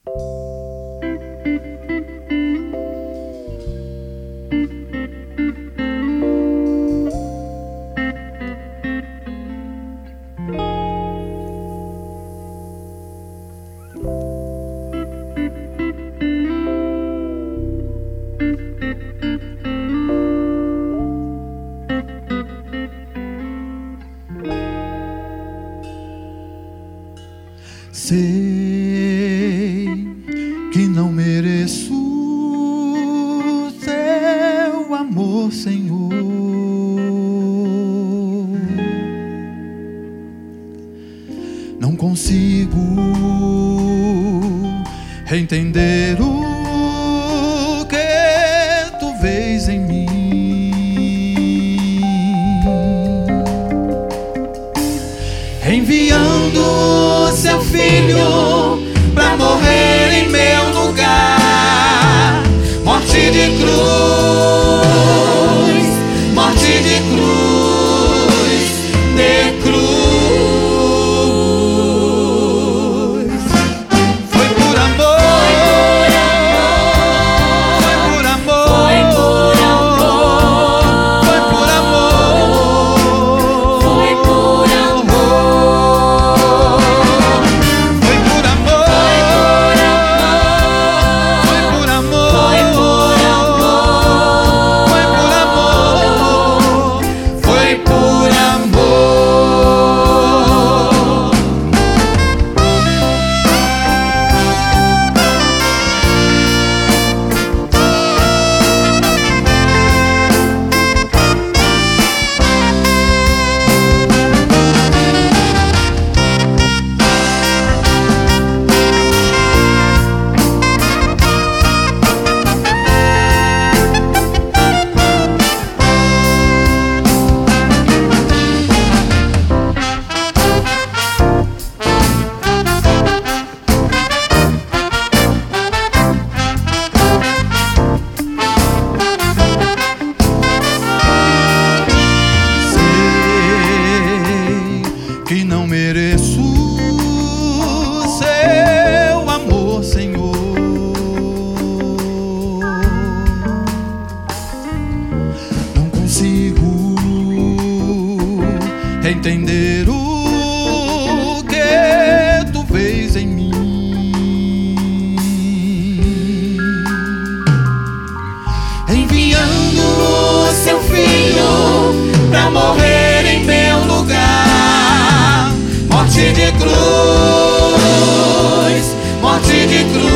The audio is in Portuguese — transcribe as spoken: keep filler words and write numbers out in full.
Sei que não mereço teu amor, Senhor. Não consigo entender o que tu vês em mim. Enviando seu filho pra morrer em meu lugar, morte de cruz, morte de cruz, de cruz. Foi por amor, foi por amor, foi por amor, foi por amor, foi por que não mereço seu amor, Senhor. Não consigo entender o que tu vês em mim. Enviando seu filho pra morrer em meu lugar, morte de cruz, morte de cruz.